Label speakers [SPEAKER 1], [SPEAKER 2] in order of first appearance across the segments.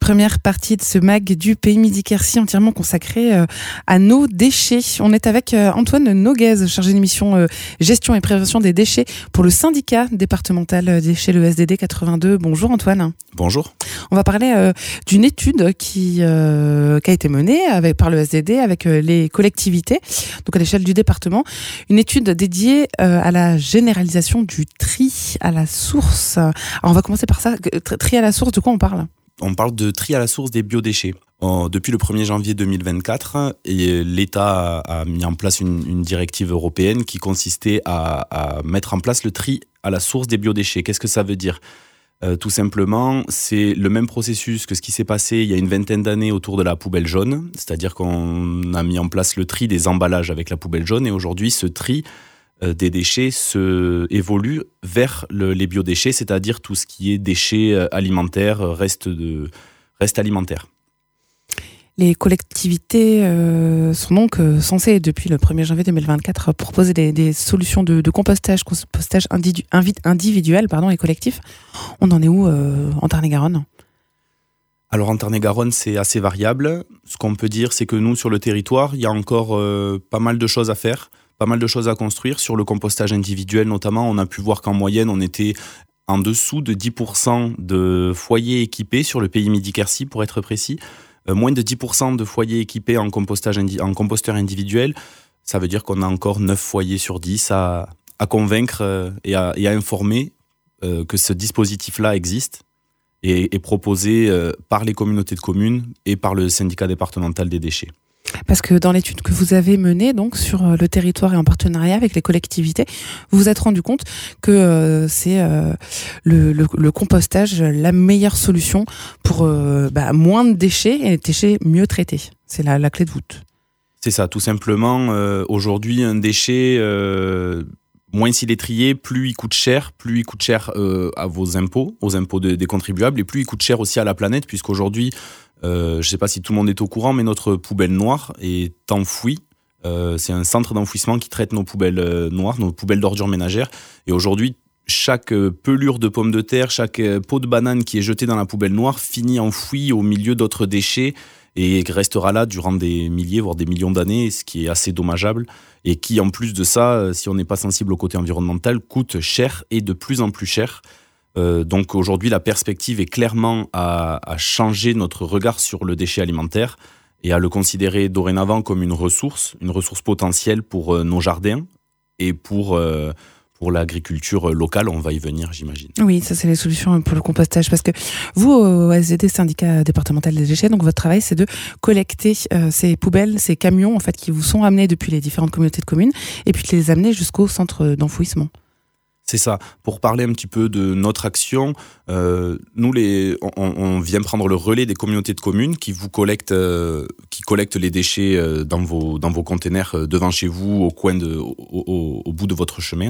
[SPEAKER 1] Première partie de ce mag du Pays Midi-Quercy entièrement consacré à nos déchets. On est avec Antoine Noguez, chargé de mission gestion et prévention des déchets pour le syndicat départemental déchets, le SDD 82. Bonjour Antoine.
[SPEAKER 2] Bonjour.
[SPEAKER 1] On va parler d'une étude qui a été menée par le SDD avec les collectivités, donc à l'échelle du département. Une étude dédiée à la généralisation du tri à la source. Alors on va commencer par ça. Tri à la source, de quoi on parle ?
[SPEAKER 2] On parle de tri à la source des biodéchets. Depuis le 1er janvier 2024, l'État a mis en place une directive européenne qui consistait à mettre en place le tri à la source des biodéchets. Qu'est-ce que ça veut dire ? Tout simplement, c'est le même processus que ce qui s'est passé il y a une vingtaine d'années autour de la poubelle jaune, c'est-à-dire qu'on a mis en place le tri des emballages avec la poubelle jaune et aujourd'hui ce tri des déchets évolue vers les biodéchets, c'est-à-dire tout ce qui est déchets alimentaires, reste alimentaire.
[SPEAKER 1] Les collectivités sont donc censées, depuis le 1er janvier 2024, proposer des solutions de compostage individuel et collectif. On en est où en Tarn-et-Garonne ?
[SPEAKER 2] Alors en Tarn-et-Garonne, c'est assez variable. Ce qu'on peut dire, c'est que nous, sur le territoire, il y a encore pas mal de choses à faire, pas mal de choses à construire. Sur le compostage individuel notamment, on a pu voir qu'en moyenne, on était en dessous de 10% de foyers équipés sur le Pays Midi-Quercy, pour être précis. Moins de 10% de foyers équipés en composteur individuel, ça veut dire qu'on a encore 9 foyers sur 10 à convaincre et à informer que ce dispositif-là existe et est proposé par les communautés de communes et par le syndicat départemental des déchets. Parce
[SPEAKER 1] que dans l'étude que vous avez menée donc, sur le territoire et en partenariat avec les collectivités, vous vous êtes rendu compte que c'est le compostage la meilleure solution pour moins de déchets et des déchets mieux traités. C'est la clé de voûte. C'est ça, tout simplement.
[SPEAKER 2] Aujourd'hui, un déchet, moins s'il est trié, plus il coûte cher à vos impôts, aux impôts des contribuables, et plus il coûte cher aussi à la planète, puisqu'aujourd'hui, je ne sais pas si tout le monde est au courant, mais notre poubelle noire est enfouie. C'est un centre d'enfouissement qui traite nos poubelles noires, nos poubelles d'ordures ménagères. Et aujourd'hui, chaque pelure de pomme de terre, chaque peau de banane qui est jetée dans la poubelle noire finit enfouie au milieu d'autres déchets et restera là durant des milliers, voire des millions d'années, ce qui est assez dommageable. Et qui, en plus de ça, si on n'est pas sensible au côté environnemental, coûte cher et de plus en plus cher. Donc aujourd'hui, la perspective est clairement à changer notre regard sur le déchet alimentaire et à le considérer dorénavant comme une ressource potentielle pour nos jardins et pour l'agriculture locale. On va y venir, j'imagine.
[SPEAKER 1] Oui, ça c'est les solutions pour le compostage. Parce que vous, au SDD, syndicat départemental des déchets, donc votre travail c'est de collecter ces poubelles, ces camions en fait, qui vous sont amenés depuis les différentes communautés de communes et puis de les amener jusqu'au centre d'enfouissement.
[SPEAKER 2] C'est ça. Pour parler un petit peu de notre action, nous, on vient prendre le relais des communautés de communes qui collectent les déchets dans vos containers devant chez vous, au bout de votre chemin.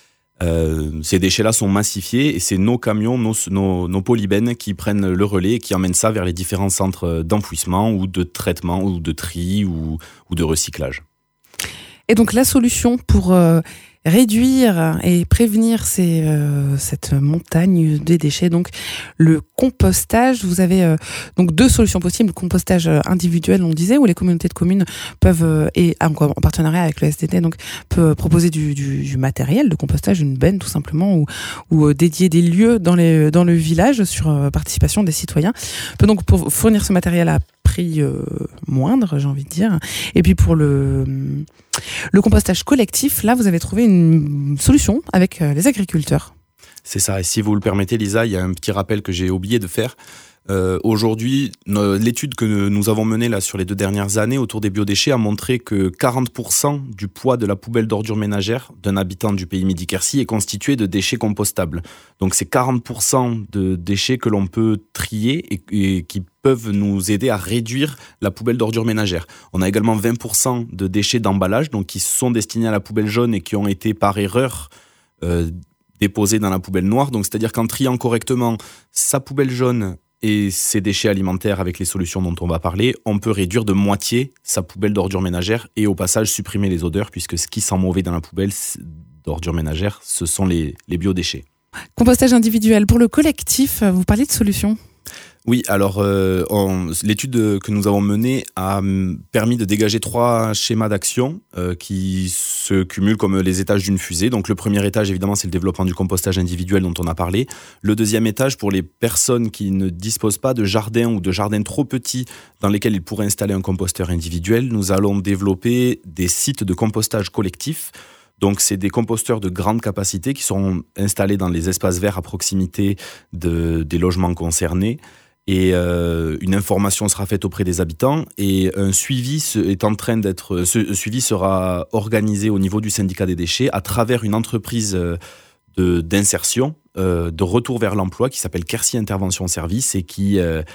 [SPEAKER 2] Ces déchets-là sont massifiés et c'est nos camions, nos polybènes qui prennent le relais et qui emmènent ça vers les différents centres d'enfouissement ou de traitement ou de tri ou de recyclage.
[SPEAKER 1] Et donc la solution pour réduire et prévenir cette montagne des déchets, donc le compostage, vous avez donc deux solutions possibles. Le compostage individuel, on disait, où les communautés de communes peuvent, et en partenariat avec le SDD, donc peut proposer du matériel de compostage, une benne tout simplement, ou dédier des lieux dans le village sur participation des citoyens. Peut donc pour fournir ce matériel à prix moindre, j'ai envie de dire. Et puis pour le compostage collectif, là, vous avez trouvé une solution avec les agriculteurs.
[SPEAKER 2] C'est ça. Et si vous le permettez, Lisa, il y a un petit rappel que j'ai oublié de faire. Aujourd'hui, l'étude que nous avons menée là, sur les 2 dernières années autour des biodéchets a montré que 40% du poids de la poubelle d'ordures ménagères d'un habitant du Pays Midi-Quercy est constitué de déchets compostables. Donc c'est 40% de déchets que l'on peut trier et qui peuvent nous aider à réduire la poubelle d'ordures ménagères. On a également 20% de déchets d'emballage, donc qui sont destinés à la poubelle jaune et qui ont été par erreur déposés dans la poubelle noire. Donc c'est-à-dire qu'en triant correctement sa poubelle jaune et ses déchets alimentaires avec les solutions dont on va parler, on peut réduire de moitié sa poubelle d'ordures ménagères et au passage supprimer les odeurs, puisque ce qui sent mauvais dans la poubelle d'ordures ménagères, ce sont les biodéchets.
[SPEAKER 1] Compostage individuel. Pour le collectif, vous parlez de solutions ?
[SPEAKER 2] Oui, alors l'étude que nous avons menée a permis de dégager 3 schémas d'action qui se cumulent comme les étages d'une fusée. Donc le premier étage, évidemment, c'est le développement du compostage individuel dont on a parlé. Le deuxième étage, pour les personnes qui ne disposent pas de jardin ou de jardins trop petits dans lesquels ils pourraient installer un composteur individuel, nous allons développer des sites de compostage collectif. Donc, c'est des composteurs de grande capacité qui seront installés dans les espaces verts à proximité des logements concernés. Et une information sera faite auprès des habitants et un suivi ce suivi sera organisé au niveau du syndicat des déchets à travers une entreprise d'insertion, de retour vers l'emploi qui s'appelle Quercy Intervention Service et qui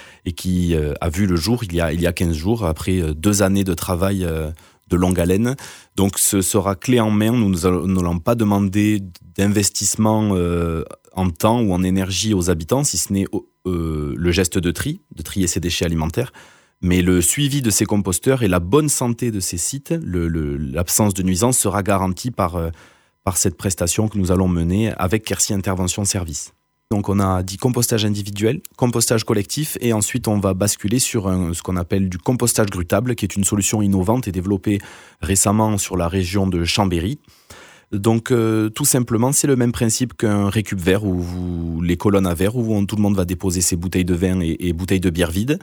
[SPEAKER 2] a vu le jour il y a 15 jours après 2 années de travail de longue haleine. Donc ce sera clé en main. Nous n'allons pas demander d'investissement en temps ou en énergie aux habitants, si ce n'est le geste de trier ces déchets alimentaires. Mais le suivi de ces composteurs et la bonne santé de ces sites, l'absence de nuisance sera garantie par cette prestation que nous allons mener avec Quercy Intervention Service. Donc on a dit compostage individuel, compostage collectif et ensuite on va basculer sur ce qu'on appelle du compostage grutable qui est une solution innovante et développée récemment sur la région de Chambéry. Donc tout simplement c'est le même principe qu'un récup vert où les colonnes à verre où tout le monde va déposer ses bouteilles de vin et bouteilles de bière vides.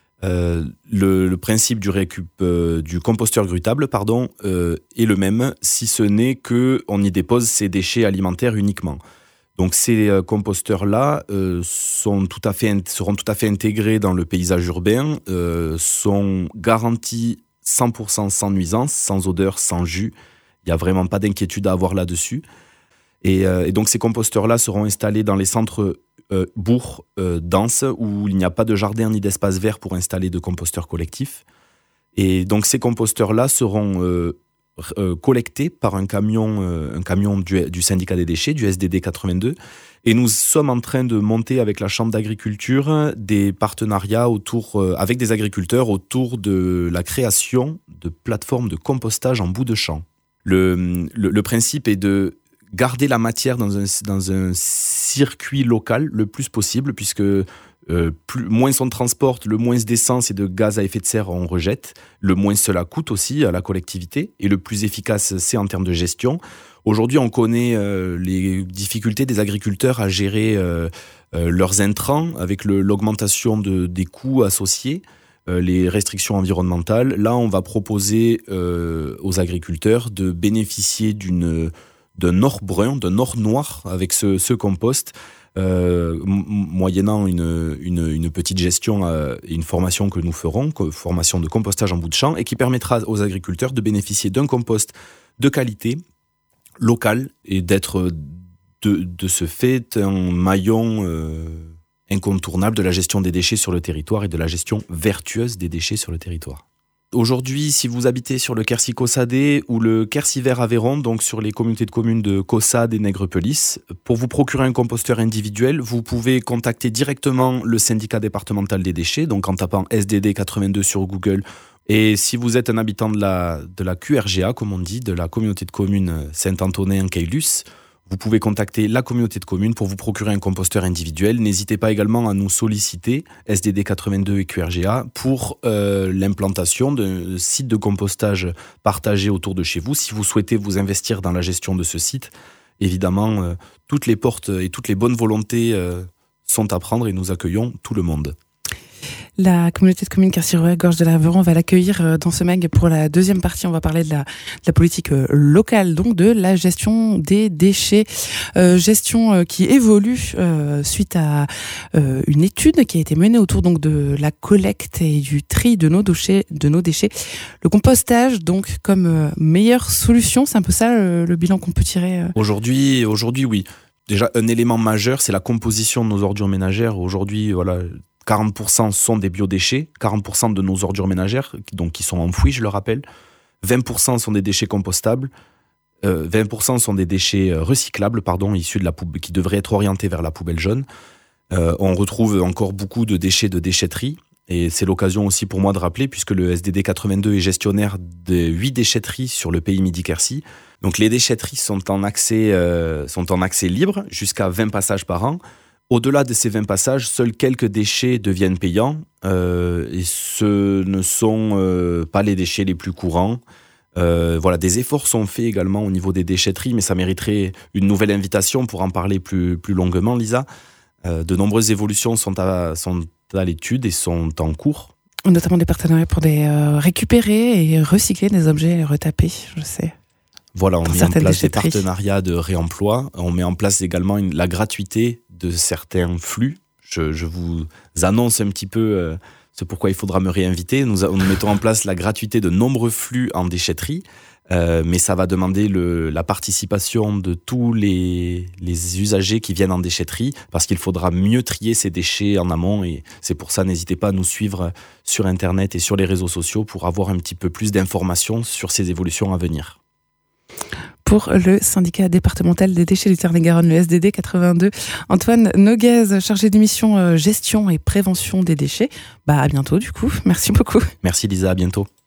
[SPEAKER 2] Le principe du composteur grutable est le même si ce n'est qu'on y dépose ses déchets alimentaires uniquement. Donc ces composteurs-là seront tout à fait intégrés dans le paysage urbain, sont garantis 100% sans nuisance, sans odeur, sans jus. Il n'y a vraiment pas d'inquiétude à avoir là-dessus. Et donc ces composteurs-là seront installés dans les centres bourgs denses où il n'y a pas de jardin ni d'espace vert pour installer de composteurs collectifs. Et donc ces composteurs-là seront collectés par un camion du syndicat des déchets, du SDD 82. Et nous sommes en train de monter avec la Chambre d'agriculture des partenariats avec des agriculteurs autour de la création de plateformes de compostage en bout de champ. Le principe est de garder la matière dans un circuit local le plus possible, puisque moins on transporte, le moins d'essence et de gaz à effet de serre on rejette, le moins cela coûte aussi à la collectivité, et le plus efficace c'est en termes de gestion. Aujourd'hui, on connaît les difficultés des agriculteurs à gérer leurs intrants avec l'augmentation des coûts associés, les restrictions environnementales. Là, on va proposer aux agriculteurs de bénéficier d'un or brun, d'un or noir avec ce compost, moyennant une petite gestion et une formation que nous ferons, formation de compostage en bout de champ, et qui permettra aux agriculteurs de bénéficier d'un compost de qualité, local, et d'être de ce fait un maillon incontournable de la gestion des déchets sur le territoire et de la gestion vertueuse des déchets sur le territoire. Aujourd'hui, si vous habitez sur le Quercy Caussade ou le Quercy Vert Aveyron, donc sur les communautés de communes de Caussade et Nègrepelisse, pour vous procurer un composteur individuel, vous pouvez contacter directement le syndicat départemental des déchets, donc en tapant SDD 82 sur Google. Et si vous êtes un habitant de la QRGA, comme on dit, de la communauté de communes Saint-Antonin-Caylus, vous pouvez contacter la communauté de communes pour vous procurer un composteur individuel. N'hésitez pas également à nous solliciter, SDD 82 et QRGA, pour l'implantation d'un site de compostage partagé autour de chez vous. Si vous souhaitez vous investir dans la gestion de ce site, évidemment, toutes les portes et toutes les bonnes volontés sont à prendre et nous accueillons tout le monde.
[SPEAKER 1] La communauté de communes Quercy-Gorge de l'Aveyron va l'accueillir dans ce mag pour la deuxième partie. On va parler de la politique locale, donc de la gestion des déchets. Gestion qui évolue suite à une étude qui a été menée autour donc de la collecte et du tri de nos déchets. Le compostage, donc, comme meilleure solution, c'est un peu ça le bilan qu'on peut tirer
[SPEAKER 2] Aujourd'hui, oui. Déjà, un élément majeur, c'est la composition de nos ordures ménagères. Aujourd'hui, voilà, 40% sont des biodéchets, 40% de nos ordures ménagères, donc qui sont enfouies, je le rappelle. 20% sont des déchets compostables. 20% sont des déchets recyclables, issus de la poubelle, qui devraient être orientés vers la poubelle jaune. On retrouve encore beaucoup de déchets de déchetterie. Et c'est l'occasion aussi pour moi de rappeler, puisque le SDD 82 est gestionnaire de 8 déchetteries sur le pays Midi-Quercy. Donc les déchetteries sont en accès libre, jusqu'à 20 passages par an. Au-delà de ces 20 passages, seuls quelques déchets deviennent payants et ce ne sont pas les déchets les plus courants. Voilà, des efforts sont faits également au niveau des déchetteries, mais ça mériterait une nouvelle invitation pour en parler plus longuement, Lisa. De nombreuses évolutions sont à l'étude et sont en cours.
[SPEAKER 1] Notamment des partenariats pour récupérer et recycler des objets et les retaper, je sais.
[SPEAKER 2] Voilà, on met en place des partenariats de réemploi. On met en place également la gratuité de certains flux. Je vous annonce un petit peu ce pourquoi il faudra me réinviter. Nous mettons en place la gratuité de nombreux flux en déchetterie, mais ça va demander la participation de tous les usagers qui viennent en déchetterie, parce qu'il faudra mieux trier ces déchets en amont, et c'est pour ça, n'hésitez pas à nous suivre sur Internet et sur les réseaux sociaux pour avoir un petit peu plus d'informations sur ces évolutions à venir.
[SPEAKER 1] Pour le syndicat départemental des déchets du Tarn-et-Garonne, le SDD 82, Antoine Noguez, chargé de mission gestion et prévention des déchets. À bientôt du coup, merci beaucoup.
[SPEAKER 2] Merci Lisa, à bientôt.